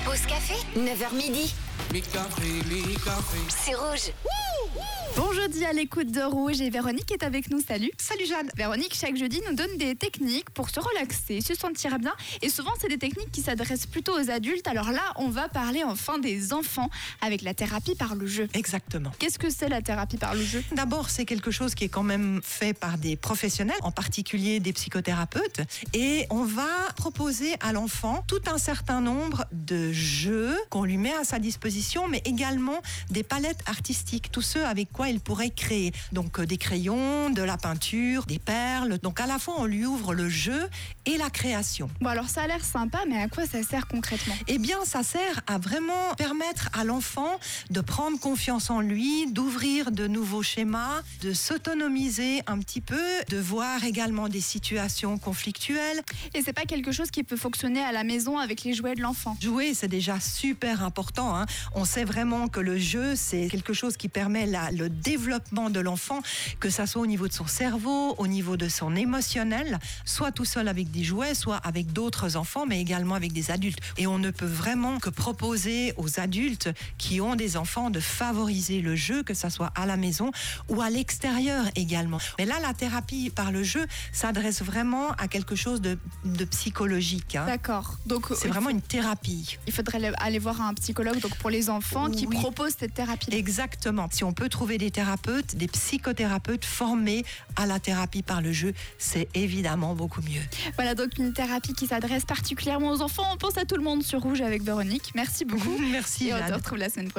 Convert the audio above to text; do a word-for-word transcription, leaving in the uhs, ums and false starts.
Pause café, neuf heures midi. Mi café, mi café. C'est Rouge. Bon jeudi à l'écoute de Rouge et Véronique est avec nous. Salut. Salut Jeanne. Véronique, chaque jeudi, nous donne des techniques pour se relaxer, se sentir bien. Et souvent, c'est des techniques qui s'adressent plutôt aux adultes. Alors là, on va parler enfin des enfants avec la thérapie par le jeu. Exactement. Qu'est-ce que c'est la thérapie par le jeu ? D'abord, c'est quelque chose qui est quand même fait par des professionnels, en particulier des psychothérapeutes. Et on va proposer à l'enfant tout un certain nombre de jeux qu'on lui met à sa disposition, mais également des palettes artistiques, tous ceux avec quoi il pourrait créer. Donc euh, des crayons, de la peinture, des perles. Donc à la fois, on lui ouvre le jeu et la création. Bon alors ça a l'air sympa, mais à quoi ça sert concrètement ? Eh bien, ça sert à vraiment permettre à l'enfant de prendre confiance en lui, d'ouvrir de nouveaux schémas, de s'autonomiser un petit peu, de voir également des situations conflictuelles. Et c'est pas quelque chose qui peut fonctionner à la maison avec les jouets de l'enfant. Jouer, c'est déjà super important, hein. On sait vraiment que le jeu, c'est quelque chose qui permet la, le développement de l'enfant, que ça soit au niveau de son cerveau, au niveau de son émotionnel, soit tout seul avec des jouets, soit avec d'autres enfants, mais également avec des adultes. Et on ne peut vraiment que proposer aux adultes qui ont des enfants de favoriser le jeu, que ça soit à la maison ou à l'extérieur également. Mais là, la thérapie par le jeu s'adresse vraiment à quelque chose de, de psychologique, hein. D'accord. Donc C'est vraiment une thérapie. il faudrait aller voir un psychologue donc pour les enfants qui Oui. propose cette thérapie. Exactement. Si on peut trouver des thérapeutes, des psychothérapeutes formés à la thérapie par le jeu, c'est évidemment beaucoup mieux. Voilà donc une thérapie qui s'adresse particulièrement aux enfants. On pense à tout le monde sur Rouge avec Véronique. Merci beaucoup. Merci Et on te Jeanne. retrouve la semaine prochaine.